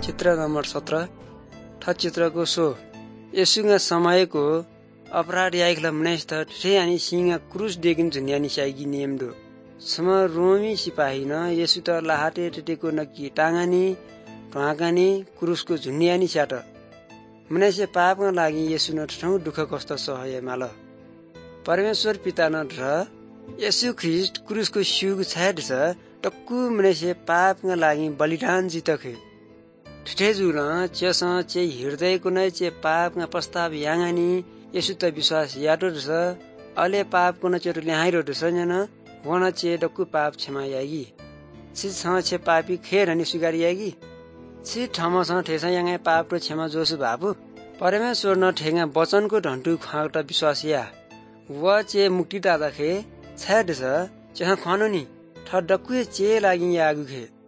चित्र नम्बर 17 ठ चित्रको सो यसुगा समयको अपराध याइखला मनेस त ठेयानी सिंगा क्रुस देखिन झुन्यानी साइगी नियमदो सम रोमी सिपाही न यसु त लाहाटे टेटेको नकी टांगानी ढाकानी क्रुसको झुन्यानी स्याट मनेसे पापका लागि यसु न ठौ दुःख कष्ट सहय माल परमेश्वर पिता न ढ यसु ख्रीष्ट क्रुसको सिउको छाड छ टक्कु मनेसे पापका लागि बलिदान जितखे ठिठे जुल चेस चे हृदयको नै चे पापका प्रस्ताव याङानी यसु त विश्वास याटो छ अले पापको न चेटो ल्याहाइरो छ न वन चे डक्कु पाप क्षमा यागी छि छ छे पापी खेर अनि स्वीकार यागी छि ठम छ ठेसा याङे पाप र क्षमा जोसु बाबु परमेश्वर न ठेगा वचनको ढन्टु खाट विश्वास या व चे मुक्ति दादा खे छाड छ चे खनो नि ठ डक्कु चे लागि यागु खे